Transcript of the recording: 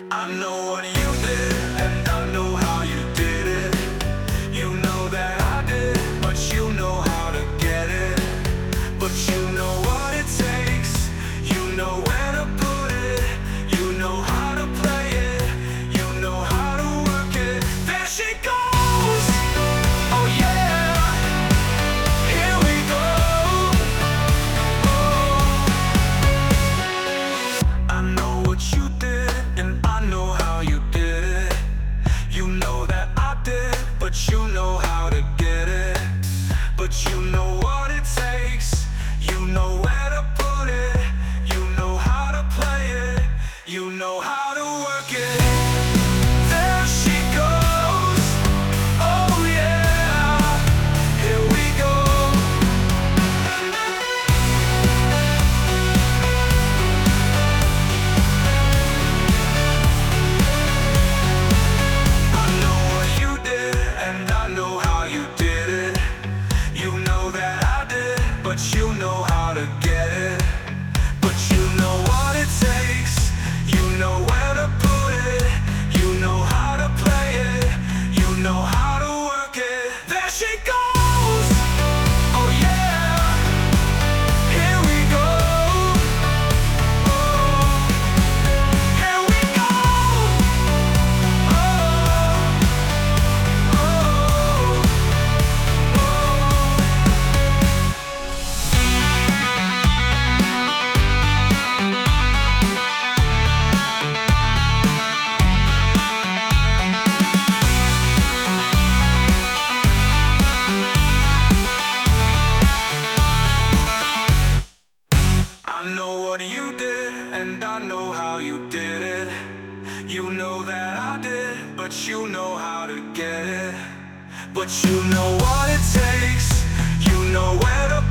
I know what you did, and I know how you did it. You know that I did, but you know how to get it. But you know what it takes, you know where to put it, you know how to play it, you know how to work it. There she goes, oh yeah, here we go. I know what you did, and I know how you did it. You know that I did, but you know how to get it. But you know what it takes, you know where to put it, you know how to play it, you know how to work it. There she goes, oh yeah, here we go. I know what you did, and I know how you did it. You know that I did, but you know how to get it. But you know what it takes, you know where to put it, you know how to play it, you know how to work it. There she goes, oh yeah, here we go. Oh, here we go. I know what you did, and I know how you did it. You know that I did, but you know how to get it. But you know what it takes, you know where to